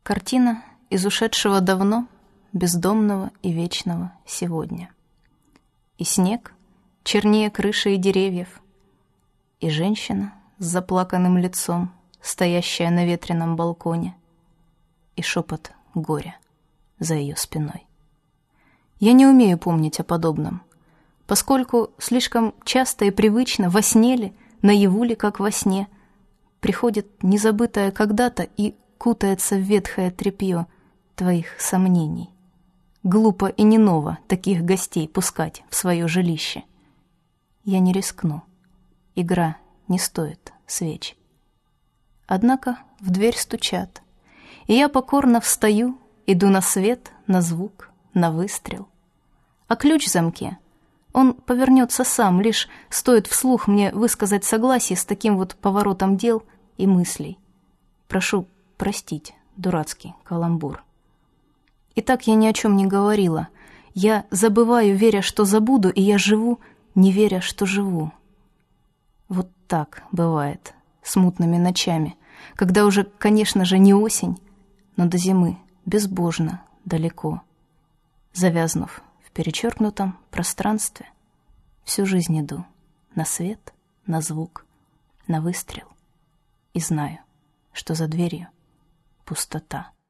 Картина из ушедшего давно, бездомного и вечного сегодня. И снег чернее крыши и деревьев, и женщина с заплаканным лицом, стоящая на ветреном балконе, и шепот горя за ее спиной. Я не умею помнить о подобном, поскольку слишком часто и привычно во сне ли, наяву ли, как во сне, приходит незабытое когда-то и кутается в ветхое тряпье твоих сомнений. Глупо и не ново таких гостей пускать в свое жилище. Я не рискну. Игра не стоит свеч. Однако в дверь стучат, и я покорно встаю, иду на свет, на звук, на выстрел. А ключ в замке, он повернется сам, лишь стоит вслух мне высказать согласие с таким вот поворотом дел и мыслей. Прошу простить дурацкий каламбур. Итак, я ни о чем не говорила. Я забываю, веря, что забуду, и я живу, не веря, что живу. Вот так бывает смутными ночами, когда уже, конечно же, не осень, но до зимы безбожно далеко. Завязнув в перечеркнутом пространстве, всю жизнь иду на свет, на звук, на выстрел и знаю, что за дверью пустота.